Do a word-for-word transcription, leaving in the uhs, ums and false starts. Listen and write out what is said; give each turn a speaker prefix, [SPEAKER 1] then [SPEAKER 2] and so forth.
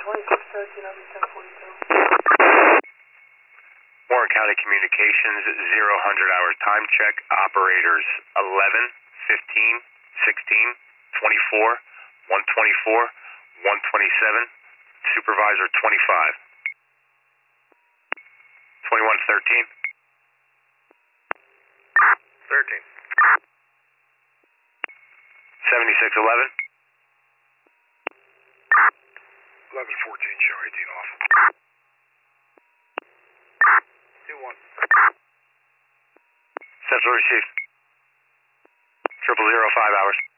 [SPEAKER 1] twenty-six thirteen, I'll be ten forty-two.
[SPEAKER 2] Warren County Communications, zero hundred hour time check. Operators eleven, fifteen, sixteen, twenty-four, one twenty-four, one twenty-seven. Supervisor twenty-five. twenty-one thirteen. thirteen. seventy-six eleven.
[SPEAKER 3] eleven fourteen, show eighteen off. two one.
[SPEAKER 2] Central received. Triple zero five hours.